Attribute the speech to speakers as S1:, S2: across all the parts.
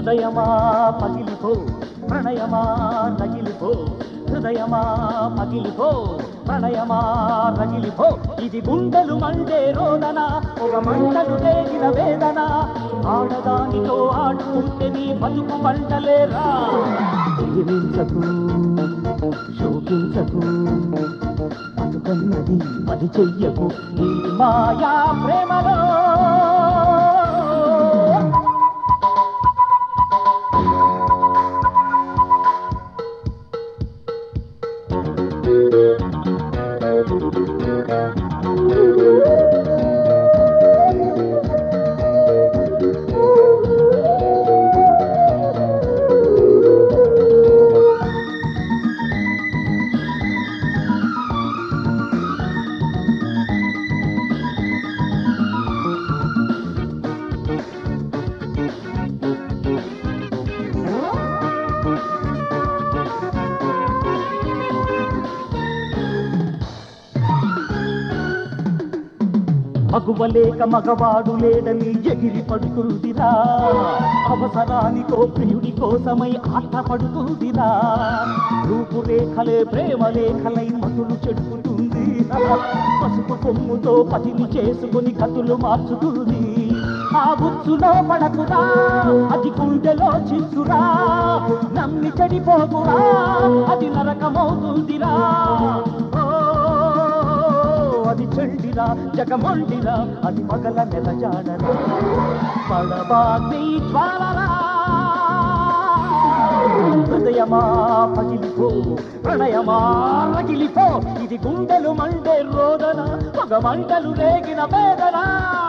S1: హృదయమా పగిలిపో ప్రణయమా రగిలిపో హృదయమా పగిలిపో ప్రణయమా రగిలిపో ఇది గుండెలు మండే రోదన ఒక మంటలు రేగిన వేదన ఆడదానితో ఆడుకుంటే నీ బతుకు మంటలేరా ప్రేమించకు శోకించకు బతుకన్నది పది చెయ్యకు ఈ మాయా ప్రేమలో మగువలేక మగవాడు లేడని ఎగిరి పడుతుందిరా అవసరానికో ప్రియుడి కోసమై ఆటపడుతుందిరా రూపురేఖలే ప్రేమలేఖలై మతులు చెడుపుతుంది పసుపు కొమ్ముతో పతిని చేసుకుని కతులు మార్చుతుంది ఆ బుచ్చులో పడకురా అది గుండెలో చిచ్చురా నమ్మి చెడిపోకురా అది నరకమవుతుందిరా అది చెండిరా జగమొండిరా అది పగల నెలజాడరా పడబాగ్ని జ్వాలరా హృదయమా పగిలిపో ప్రణయమా రగిలిపో ఇది గుండెలు మండే రోదన పగ మంటలు రేగిన వేదన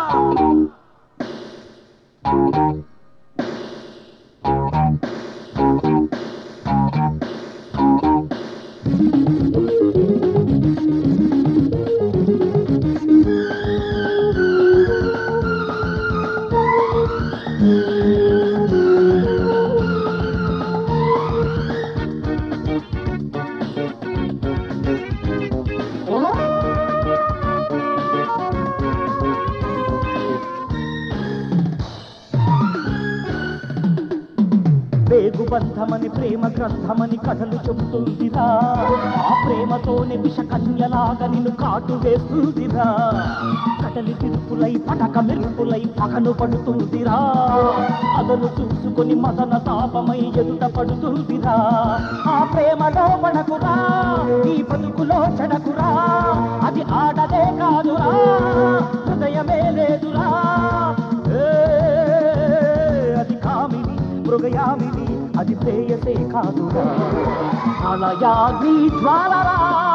S1: బంధమని ప్రేమ గ్రంథమని కథలు చెబుతుందిరా ఆ ప్రేమతోనే విషకన్యలాగా నిన్ను కాటు వేస్తుందిరా కటలి తిరుపులై పటక మెరుపులై పగలు పడుతుందిరా అదను చూసుకొని మదన తాపమై ఎదుట పడుతుందిరా ఆ ప్రేమలో పడకురా ఈ బతుకులో చెడకురా అది ఆడదే కాదురా హృదయమే లేదురా అది కామిని మృగయామిని అది ప్రేయసే కాదురా అలయాగ్ని జ్వాలరా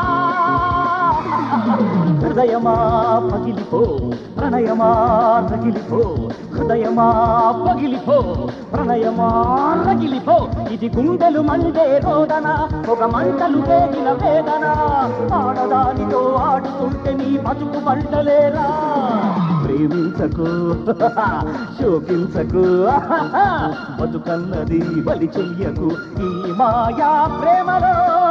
S1: హృదయమా పగిలిపో ప్రణయమా రగిలిపో హృదయమా పగిలిపో ప్రణయమా రగిలిపో ఇది గుండెలు మండే రోదన ఒక మంటలు రేగిన వేదన ఆడదానితో ఆడుతుంటే నీ బతుకు మంటలేరా ప్రేమించకు శోకించకు బతుకన్నది బలి చెయ్యకు ఈ మాయా ప్రేమలో